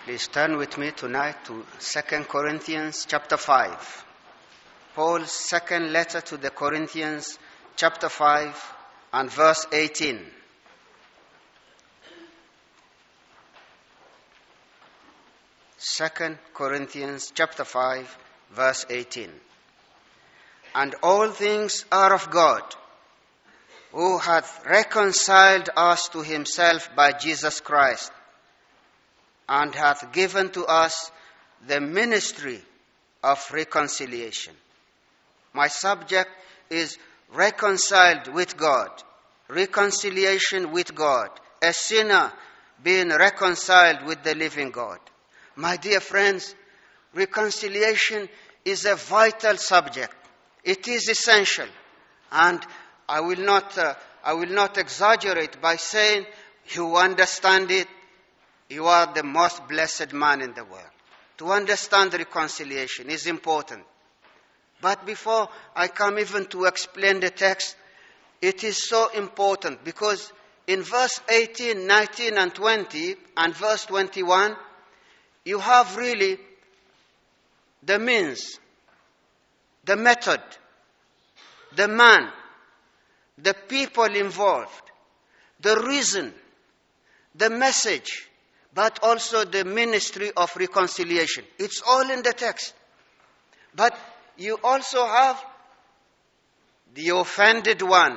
Please turn with me tonight to 2 Corinthians chapter 5. Paul's second letter to the Corinthians chapter 5 and verse 18. Second Corinthians chapter 5 verse 18. And all things are of God, who hath reconciled us to himself by Jesus Christ, and hath given to us the ministry of reconciliation. My subject is reconciled with God, reconciliation with God, a sinner being reconciled with the living God. My dear friends, reconciliation is a vital subject. It is essential, and I will not exaggerate by saying you understand it. You are the most blessed man in the world. To understand reconciliation is important. But before I come even to explain the text, it is so important because in verse 18, 19 and 20 and verse 21, you have really the means, the method, the man, the people involved, the reason, the message, but also the ministry of reconciliation. It's all in the text. But you also have the offended one.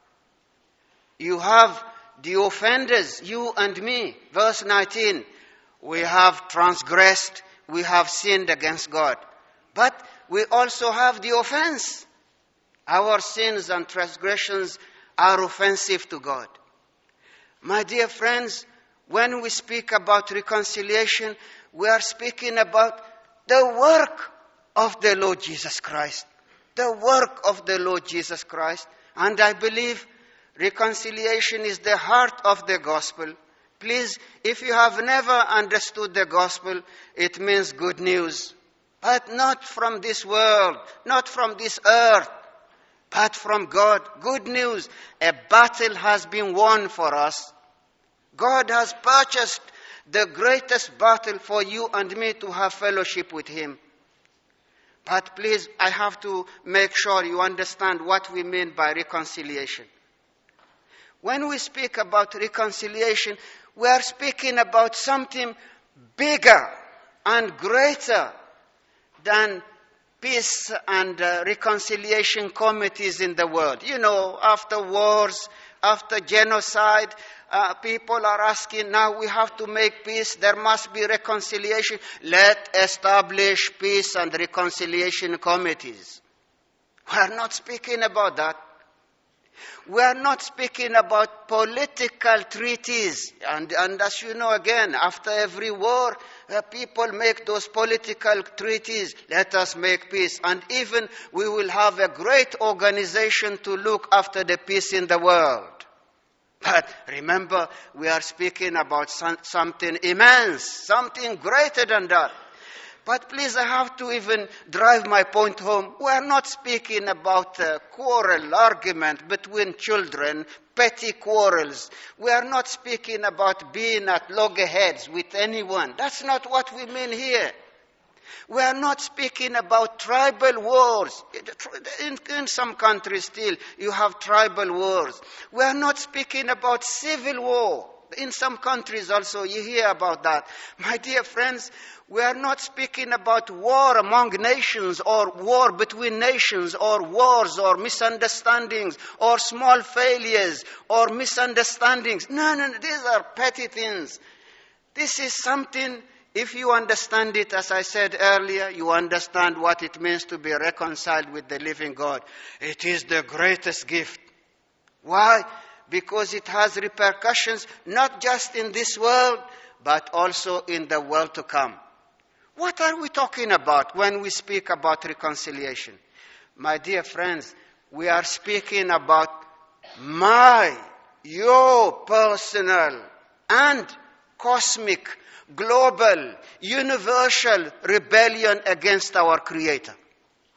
You have the offenders, you and me. Verse 19, we have transgressed, we have sinned against God. But we also have the offense. Our sins and transgressions are offensive to God. My dear friends, when we speak about reconciliation, we are speaking about the work of the Lord Jesus Christ. The work of the Lord Jesus Christ. And I believe reconciliation is the heart of the gospel. Please, if you have never understood the gospel, it means good news. But not from this world, not from this earth, but from God. Good news. A battle has been won for us. God has purchased the greatest battle for you and me to have fellowship with Him. But please, I have to make sure you understand what we mean by reconciliation. When we speak about reconciliation, we are speaking about something bigger and greater than peace and reconciliation committees in the world. You know, after wars, after genocide, people are asking, now we have to make peace, there must be reconciliation. Let's establish peace and reconciliation committees. We are not speaking about that. We are not speaking about political treaties. And as you know, again, after every war, people make those political treaties. Let us make peace. And even we will have a great organization to look after the peace in the world. But remember, we are speaking about something immense, something greater than that. But please, I have to even drive my point home. We are not speaking about a quarrel, argument between children, petty quarrels. We are not speaking about being at loggerheads with anyone. That's not what we mean here. We are not speaking about tribal wars. In some countries still, you have tribal wars. We are not speaking about civil war. In some countries also, you hear about that. My dear friends, we are not speaking about war among nations or war between nations or wars or misunderstandings or small failures or misunderstandings. No, these are petty things. This is something, if you understand it, as I said earlier, you understand what it means to be reconciled with the living God. It is the greatest gift. Why? Because it has repercussions not just in this world, but also in the world to come. What are we talking about when we speak about reconciliation? My dear friends, we are speaking about your personal and cosmic, global, universal rebellion against our Creator.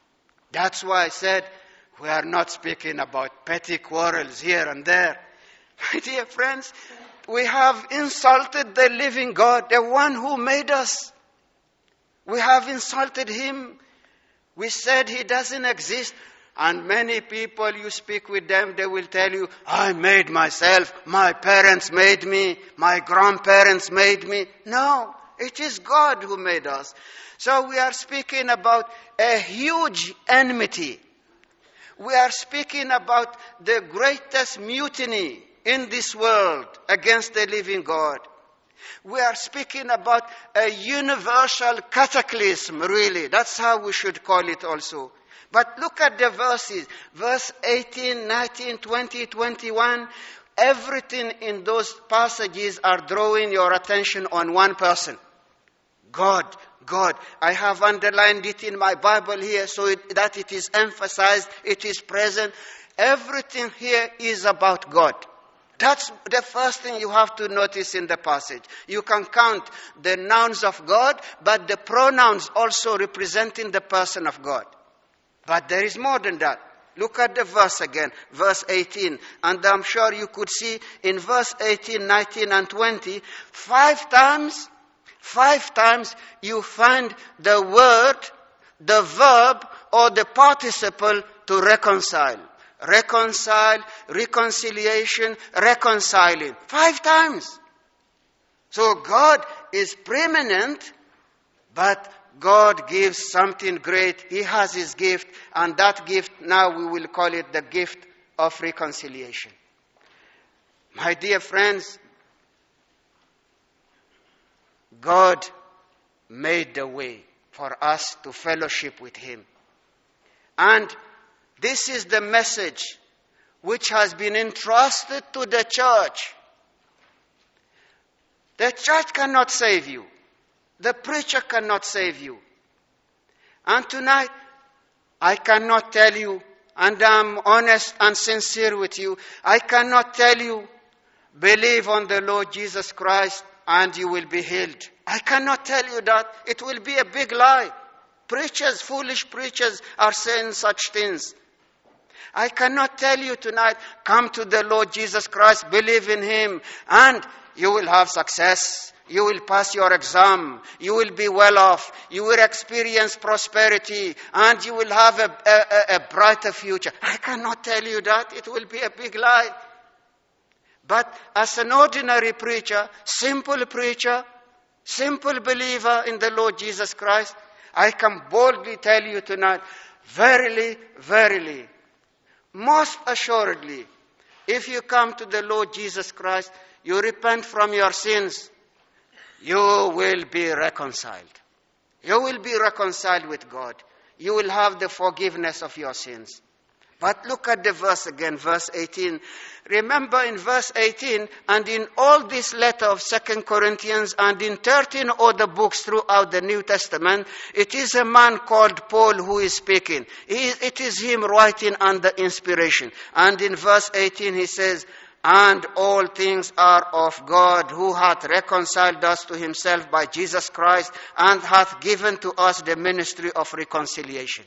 That's why I said we are not speaking about petty quarrels here and there. My dear friends, we have insulted the living God, the one who made us. We have insulted him. We said he doesn't exist. And many people, you speak with them, they will tell you, I made myself, my parents made me, my grandparents made me. No, it is God who made us. So we are speaking about a huge enmity. We are speaking about the greatest mutiny in this world against the living God. We are speaking about a universal cataclysm, really. That's how we should call it also. But look at the verses. Verse 18, 19, 20, 21. Everything in those passages are drawing your attention on one person. God. God. I have underlined it in my Bible here so that it is emphasized, it is present. Everything here is about God. That's the first thing you have to notice in the passage. You can count the nouns of God, but the pronouns also representing the person of God. But there is more than that. Look at the verse again, verse 18. And I'm sure you could see in verse 18, 19, and 20, 5 times you find the word, the verb, or the participle to reconcile. Reconcile, reconciliation, reconciling. 5 times. So God is preeminent, but God gives something great. He has his gift, and that gift, now we will call it the gift of reconciliation. My dear friends, God made the way for us to fellowship with him. And this is the message which has been entrusted to the church. The church cannot save you. The preacher cannot save you. And tonight, I cannot tell you, and I'm honest and sincere with you, I cannot tell you, believe on the Lord Jesus Christ and you will be healed. I cannot tell you that. It will be a big lie. Preachers, foolish preachers are saying such things. I cannot tell you tonight, come to the Lord Jesus Christ, believe in him, and you will have success. You will pass your exam. You will be well off. You will experience prosperity. And you will have a brighter future. I cannot tell you that. It will be a big lie. But as an ordinary preacher, simple believer in the Lord Jesus Christ, I can boldly tell you tonight, verily, verily, most assuredly, if you come to the Lord Jesus Christ, you repent from your sins, you will be reconciled. You will be reconciled with God. You will have the forgiveness of your sins. But look at the verse again, verse 18. Remember in verse 18, and in all this letter of 2 Corinthians and in 13 other books throughout the New Testament, it is a man called Paul who is speaking. It is him writing under inspiration. And in verse 18 he says, and all things are of God, who hath reconciled us to himself by Jesus Christ, and hath given to us the ministry of reconciliation.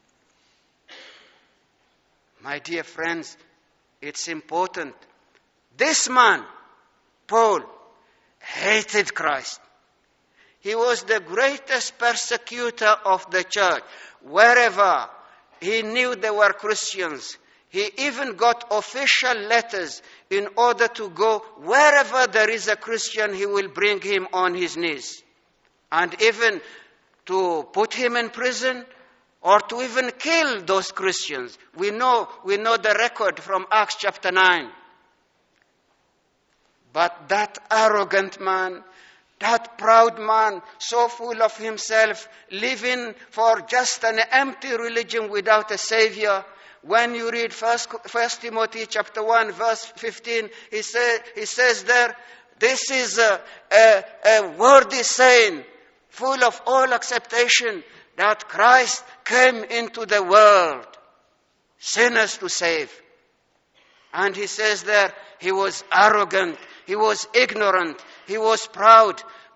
My dear friends, it's important. This man, Paul, hated Christ. He was the greatest persecutor of the church. Wherever he knew there were Christians, he even got official letters in order to go wherever there is a Christian, he will bring him on his knees. And even to put him in prison or to even kill those Christians. We know the record from Acts chapter 9. But that arrogant man, that proud man, so full of himself, living for just an empty religion without a savior. When you read 1 Timothy chapter 1 verse 15, he says there, this is a worthy saying, full of all acceptation, that Christ came into the world, sinners to save. And he says there, he was arrogant, he was ignorant, he was proud,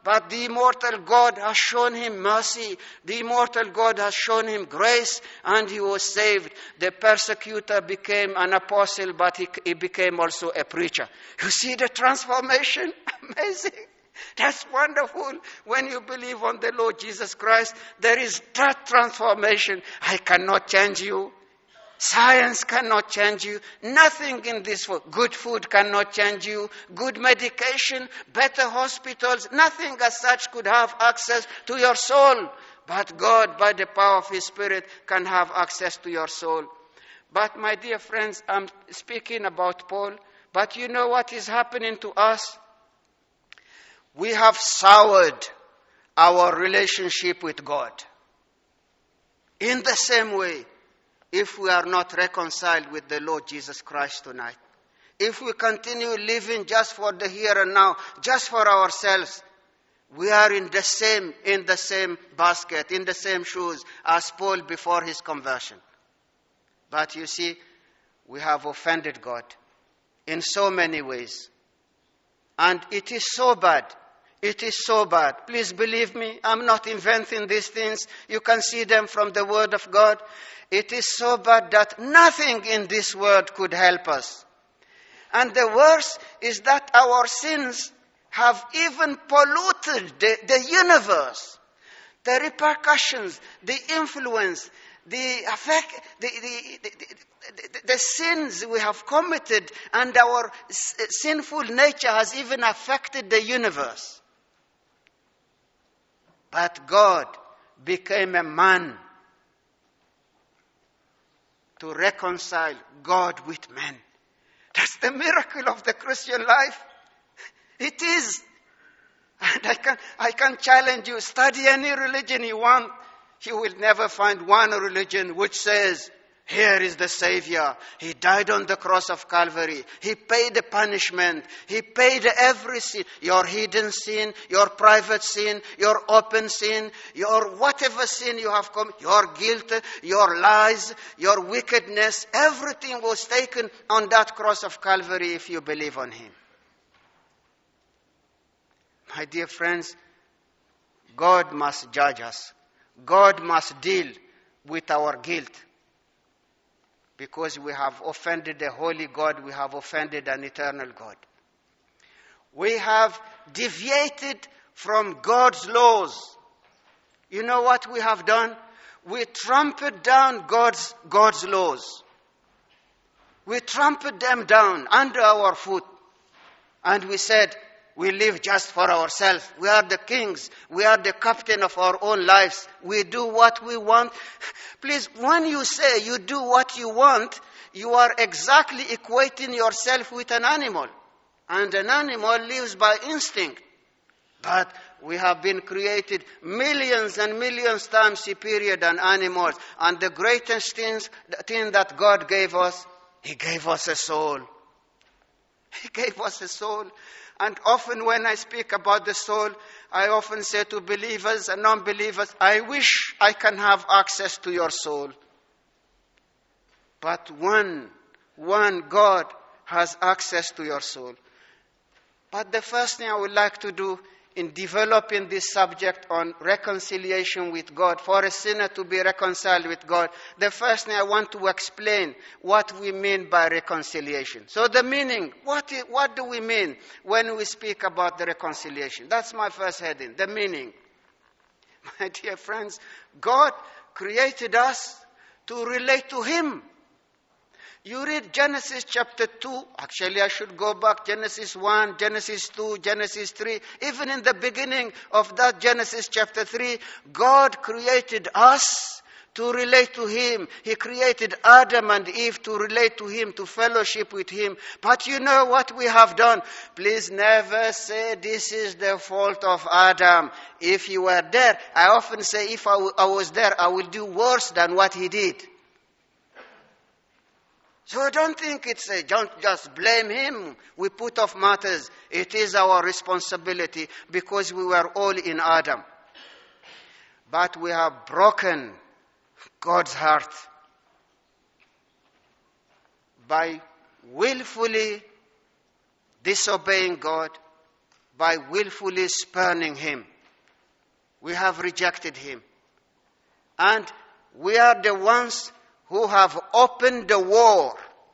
But the immortal God has shown him mercy. The immortal God has shown him grace, and he was saved. The persecutor became an apostle, but he became also a preacher. You see the transformation? Amazing. That's wonderful. When you believe on the Lord Jesus Christ, there is that transformation. I cannot change you. Science cannot change you. Nothing in this world. Good food cannot change you. Good medication, better hospitals, nothing as such could have access to your soul. But God, by the power of His Spirit, can have access to your soul. But my dear friends, I'm speaking about Paul. But you know what is happening to us? We have soured our relationship with God. In the same way, if we are not reconciled with the Lord Jesus Christ tonight, if we continue living just for the here and now, just for ourselves, we are in the same basket, in the same shoes as Paul before his conversion. But you see, we have offended God in so many ways. And it is so bad. It is so bad. Please believe me, I'm not inventing these things. You can see them from the Word of God. It is so bad that nothing in this world could help us. And the worst is that our sins have even polluted the universe. The repercussions, the influence, the effect, the sins we have committed, and our sinful nature has even affected the universe. But God became a man to reconcile God with men. That's the miracle of the Christian life. It is. And I can challenge you, study any religion you want. You will never find one religion which says, here is the Savior. He died on the cross of Calvary. He paid the punishment. He paid every sin. Your hidden sin, your private sin, your open sin, your whatever sin you have committed, your guilt, your lies, your wickedness, everything was taken on that cross of Calvary if you believe on Him. My dear friends, God must judge us. God must deal with our guilt. Because we have offended the holy God, we have offended an eternal God. We have deviated from God's laws. You know what we have done? We trampled down God's laws. We trampled them down under our foot. And we said, we live just for ourselves. We are the kings. We are the captain of our own lives. We do what we want. Please, when you say you do what you want, you are exactly equating yourself with an animal. And an animal lives by instinct. But we have been created millions and millions times superior than animals. And the greatest thing that God gave us, He gave us a soul. He gave us a soul. And often when I speak about the soul, I often say to believers and non-believers, I wish I can have access to your soul. But one God has access to your soul. But the first thing I would like to do in developing this subject on reconciliation with God, for a sinner to be reconciled with God, the first thing I want to explain what we mean by reconciliation. So the meaning, what do we mean when we speak about the reconciliation? That's my first heading, the meaning. My dear friends, God created us to relate to Him. You read Genesis chapter 2. Actually, I should go back. Genesis 1, Genesis 2, Genesis 3. Even in the beginning of that Genesis chapter 3, God created us to relate to Him. He created Adam and Eve to relate to Him, to fellowship with Him. But you know what we have done? Please never say this is the fault of Adam. If you were there, I often say if I was there, I will do worse than what he did. So don't think don't just blame him. We put off matters. It is our responsibility because we were all in Adam. But we have broken God's heart by willfully disobeying God, by willfully spurning him. We have rejected him. And we are the ones who have opened the war.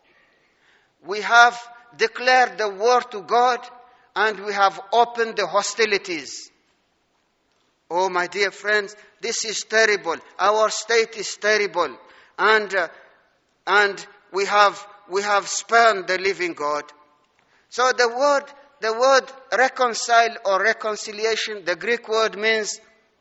We have declared the war to God, and we have opened the hostilities. Oh, my dear friends, this is terrible. Our state is terrible. And we have spurned the living God. So the word reconcile or reconciliation, the Greek word means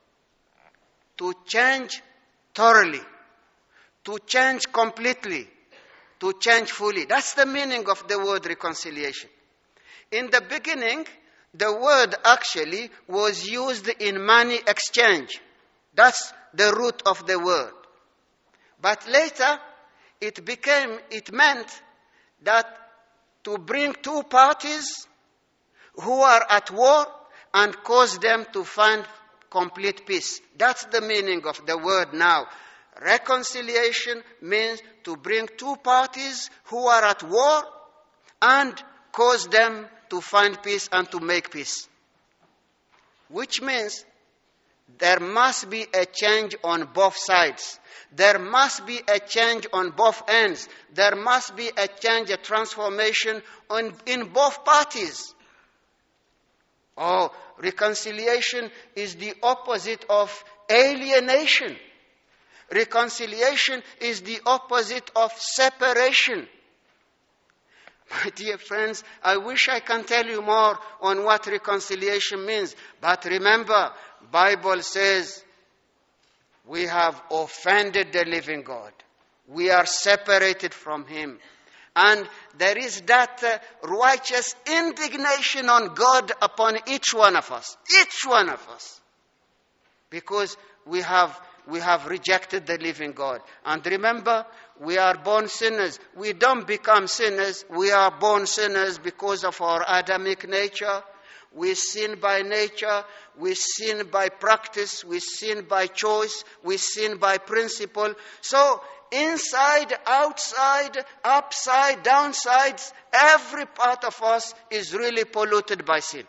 to change thoroughly, to change completely, to change fully. That's the meaning of the word reconciliation. In the beginning, the word actually was used in money exchange. That's the root of the word. But later, it meant that to bring two parties who are at war and cause them to find complete peace. That's the meaning of the word now. Reconciliation means to bring two parties who are at war and cause them to find peace and to make peace. Which means there must be a change on both sides. There must be a change on both ends. There must be a change, a transformation in both parties. Oh, reconciliation is the opposite of alienation. Reconciliation is the opposite of separation. My dear friends, I wish I can tell you more on what reconciliation means. But remember, Bible says we have offended the living God. We are separated from him. And there is that righteous indignation on God upon each one of us. Each one of us. Because we have rejected the living God. And remember, we are born sinners. We don't become sinners. We are born sinners because of our Adamic nature. We sin by nature. We sin by practice. We sin by choice. We sin by principle. So, inside, outside, upside, downsides, every part of us is really polluted by sin.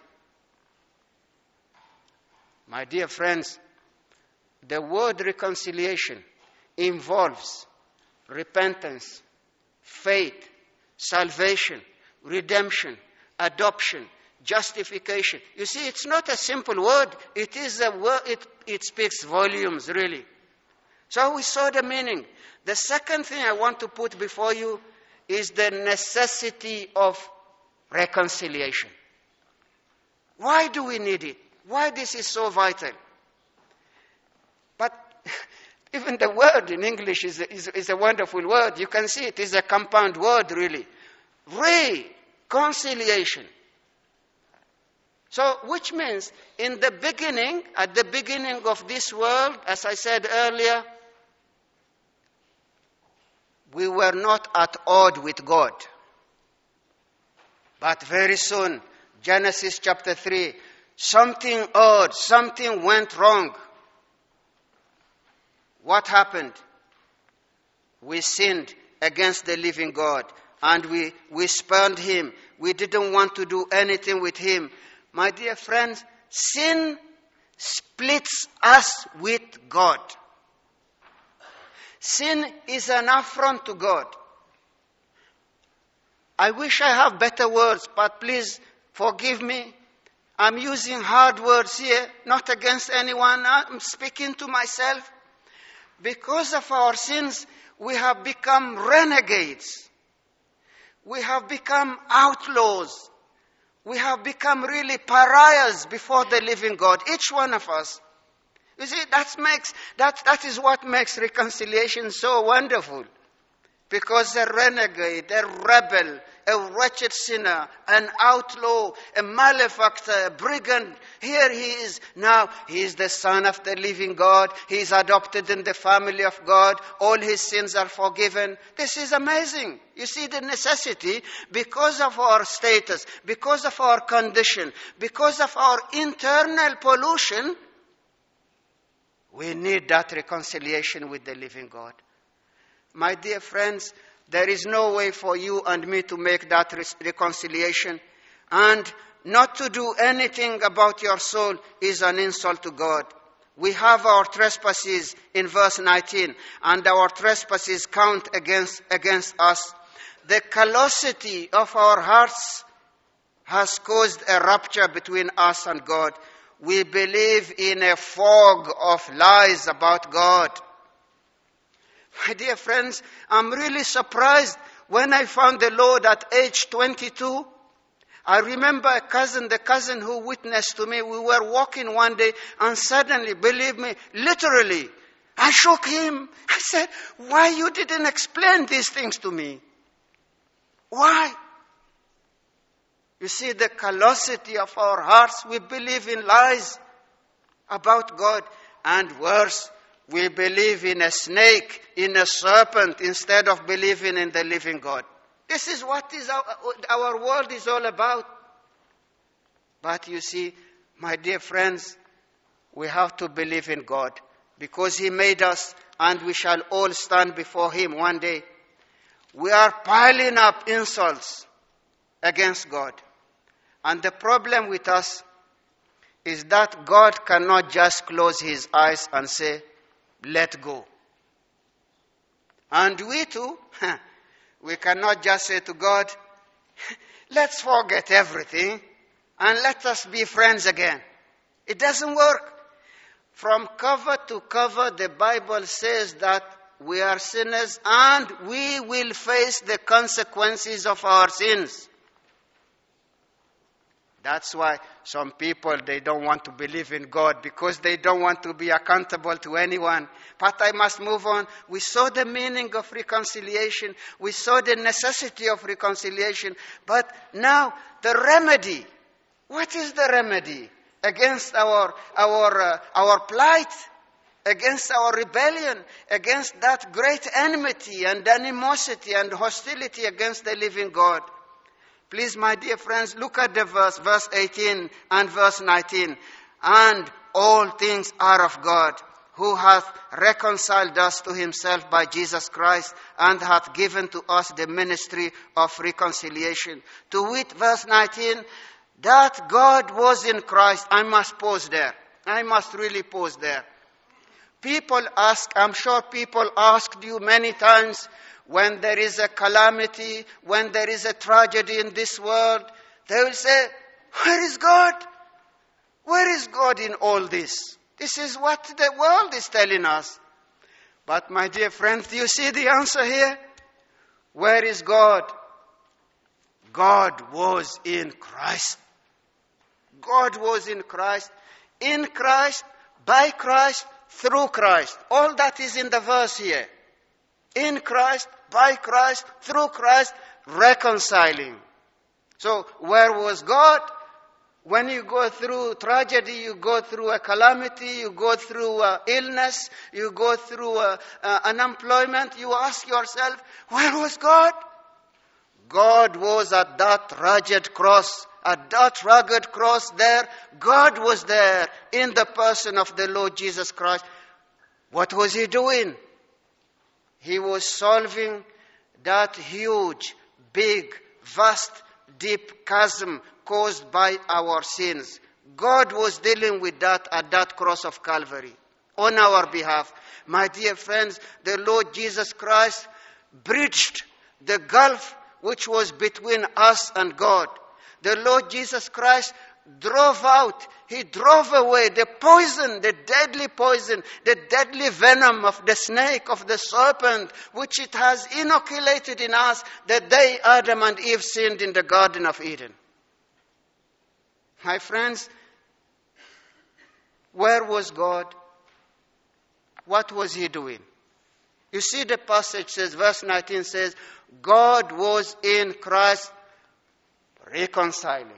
My dear friends, the word reconciliation involves repentance, faith, salvation, redemption, adoption, justification. You see, it's not a simple word. It is a word, it speaks volumes, really. So we saw the meaning. The second thing I want to put before you is the necessity of reconciliation. Why do we need it? Why this is so vital? But even the word in English is a wonderful word. You can see it is a compound word, really. Reconciliation. So, which means, at the beginning of this world, as I said earlier, we were not at odds with God. But very soon, Genesis chapter 3, something odd, something went wrong. What happened? We sinned against the living God, and we spurned him. We didn't want to do anything with him. My dear friends, sin splits us with God. Sin is an affront to God. I wish I have better words, but please forgive me. I'm using hard words here, not against anyone. I'm speaking to myself. Because of our sins, we have become renegades. We have become outlaws. We have become really pariahs before the living God, each one of us. You see, that is what makes reconciliation so wonderful. Because a renegade, a rebel, a wretched sinner, an outlaw, a malefactor, a brigand, here he is. Now, he is the son of the living God. He is adopted in the family of God. All his sins are forgiven. This is amazing. You see the necessity, because of our status, because of our condition, because of our internal pollution, we need that reconciliation with the living God. My dear friends, there is no way for you and me to make that reconciliation. And not to do anything about your soul is an insult to God. We have our trespasses in verse 19, and our trespasses count against us. The callosity of our hearts has caused a rupture between us and God. We believe in a fog of lies about God. My dear friends, I'm really surprised when I found the Lord at age 22. I remember the cousin who witnessed to me. We were walking one day and suddenly, believe me, literally, I shook him. I said, why you didn't explain these things to me? Why? You see, the callosity of our hearts, we believe in lies about God. And worse, we believe in a snake, in a serpent, instead of believing in the living God. This is what our world is all about. But you see, my dear friends, we have to believe in God because He made us and we shall all stand before Him one day. We are piling up insults against God. And the problem with us is that God cannot just close His eyes and say, let go. And we too, we cannot just say to God, let's forget everything and let us be friends again. It doesn't work. From cover to cover, the Bible says that we are sinners and we will face the consequences of our sins. That's why some people, they don't want to believe in God because they don't want to be accountable to anyone. But I must move on. We saw the meaning of reconciliation. We saw the necessity of reconciliation. But now the remedy. What is the remedy against our plight, against our rebellion, against that great enmity and animosity and hostility against the living God? Please, my dear friends, look at the verse 18 and verse 19. And all things are of God, who hath reconciled us to Himself by Jesus Christ, and hath given to us the ministry of reconciliation. To wit, verse 19, that God was in Christ. I must pause there. I must really pause there. People ask, I'm sure people asked you many times, when there is a calamity, when there is a tragedy in this world, they will say, where is God? Where is God in all this? This is what the world is telling us. But my dear friends, do you see the answer here? Where is God? God was in Christ. God was in Christ. In Christ, by Christ, through Christ. All that is in the verse here. In Christ, by Christ, through Christ, reconciling. So, where was God? When you go through tragedy, you go through a calamity, you go through illness, you go through unemployment, you ask yourself, where was God? God was at that rugged cross, at that rugged cross there. God was there in the person of the Lord Jesus Christ. What was He doing? He was solving that huge, big, vast, deep chasm caused by our sins. God was dealing with that at that cross of Calvary on our behalf. My dear friends, the Lord Jesus Christ bridged the gulf which was between us and God. The Lord Jesus Christ drove away the poison, the deadly venom of the snake, of the serpent, which it has inoculated in us the day Adam and Eve sinned in the Garden of Eden. My friends, where was God? What was He doing? You see, the passage says, verse 19 says, God was in Christ reconciling.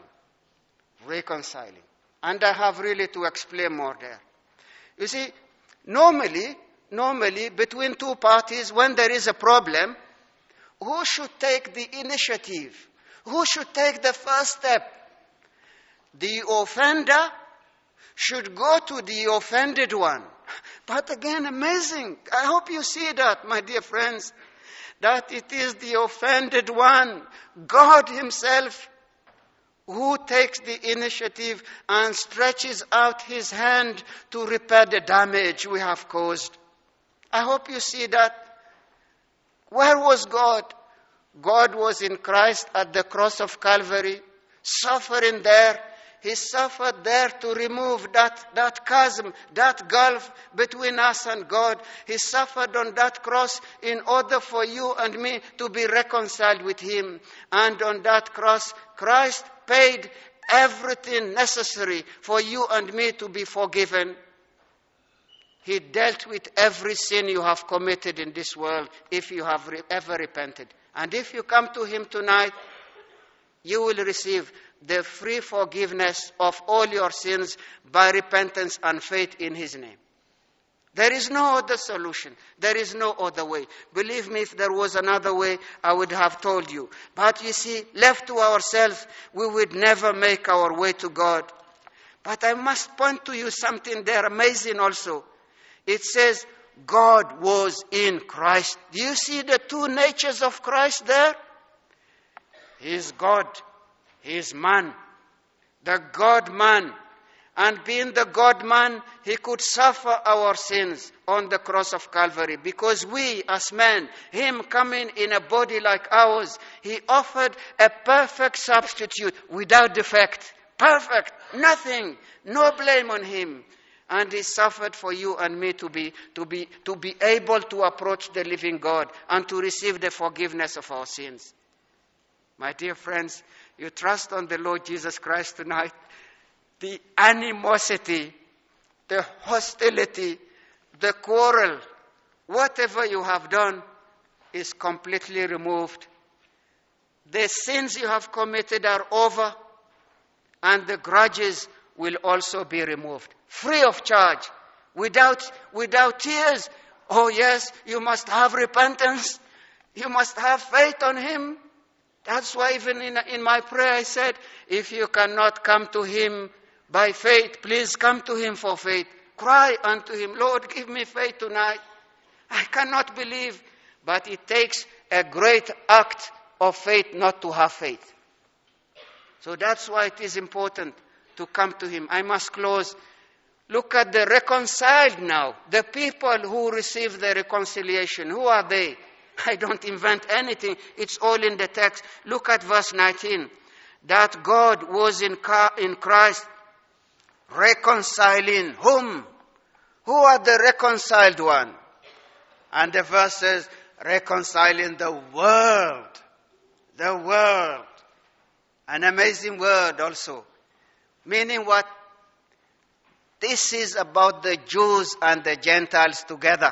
And I have really to explain more there. You see, normally, between two parties, when there is a problem, who should take the initiative? Who should take the first step? The offender should go to the offended one. But again, amazing. I hope you see that, my dear friends, that it is the offended one, God Himself, who takes the initiative and stretches out his hand to repair the damage we have caused. I hope you see that. Where was God? God was in Christ at the cross of Calvary, suffering there. He suffered there to remove that chasm, that gulf between us and God. He suffered on that cross in order for you and me to be reconciled with him. And on that cross, Christ paid everything necessary for you and me to be forgiven. He dealt with every sin you have committed in this world if you have ever repented. And if you come to him tonight, you will receive the free forgiveness of all your sins by repentance and faith in his name. There is no other solution. There is no other way. Believe me, if there was another way, I would have told you. But you see, left to ourselves, we would never make our way to God. But I must point to you something there amazing also. It says, God was in Christ. Do you see the two natures of Christ there? He is God. He is man. The God-man. And being the God-man, he could suffer our sins on the cross of Calvary. Because we, as men, him coming in a body like ours, he offered a perfect substitute without defect. Perfect. Nothing. No blame on him. And he suffered for you and me to be able to approach the living God and to receive the forgiveness of our sins. My dear friends, you trust on the Lord Jesus Christ tonight. The animosity, the hostility, the quarrel, whatever you have done is completely removed. The sins you have committed are over, and the grudges will also be removed. Free of charge, without tears. Oh yes, you must have repentance. You must have faith on him. That's why even in my prayer I said, if you cannot come to him by faith, please come to him for faith. Cry unto him, Lord, give me faith tonight. I cannot believe, but it takes a great act of faith not to have faith. So that's why it is important to come to him. I must close. Look at the reconciled now. The people who receive the reconciliation. Who are they? I don't invent anything. It's all in the text. Look at verse 19. That God was in Christ reconciling whom? Who are the reconciled one? And the verse says, reconciling the world. The world. An amazing word also. Meaning what? This is about the Jews and the Gentiles together.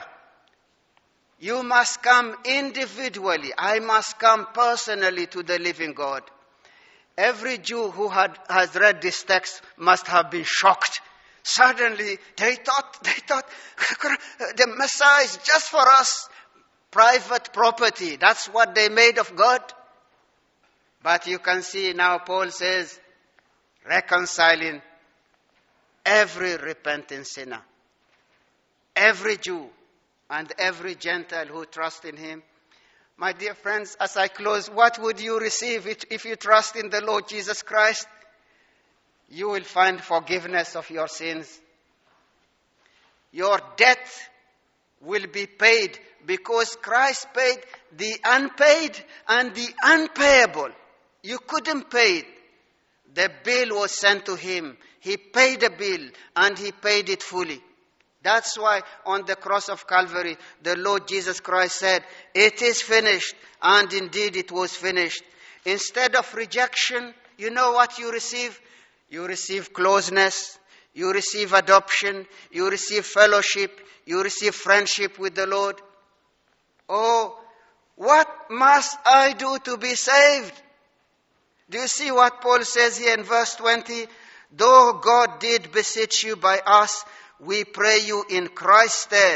You must come individually. I must come personally to the living God. Every Jew who has read this text must have been shocked. Suddenly, they thought the Messiah is just for us. Private property. That's what they made of God. But you can see now Paul says, reconciling every repentant sinner. Every Jew and every Gentile who trusts in him. My dear friends, as I close, what would you receive if you trust in the Lord Jesus Christ? You will find forgiveness of your sins. Your debt will be paid because Christ paid the unpaid and the unpayable. You couldn't pay it. The bill was sent to him. He paid the bill and he paid it fully. That's why on the cross of Calvary, the Lord Jesus Christ said, it is finished. And indeed it was finished. Instead of rejection, you know what you receive? You receive closeness. You receive adoption. You receive fellowship. You receive friendship with the Lord. Oh, what must I do to be saved? Do you see what Paul says here in verse 20? Though God did beseech you by us, we pray you in Christ's stead,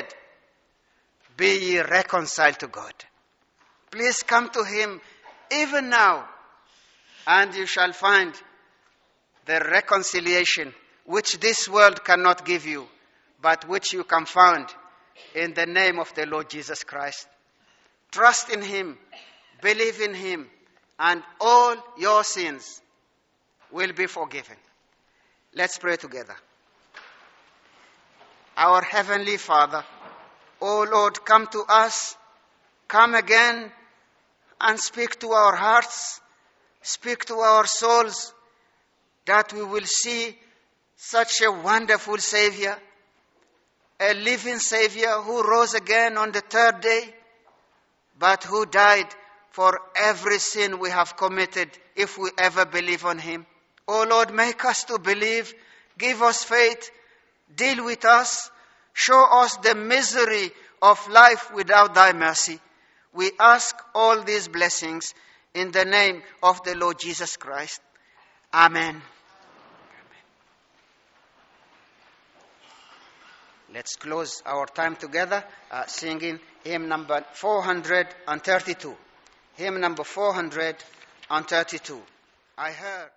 be ye reconciled to God. Please come to him even now, and you shall find the reconciliation which this world cannot give you, but which you can find in the name of the Lord Jesus Christ. Trust in him, believe in him, and all your sins will be forgiven. Let's pray together. Our Heavenly Father, O Lord, come to us, come again and speak to our hearts, speak to our souls, that we will see such a wonderful Savior, a living Savior who rose again on the third day, but who died for every sin we have committed if we ever believe on him. O Lord, make us to believe, give us faith, deal with us, show us the misery of life without thy mercy. We ask all these blessings in the name of the Lord Jesus Christ. Amen. Let's close our time together singing hymn number 432. Hymn number 432. I heard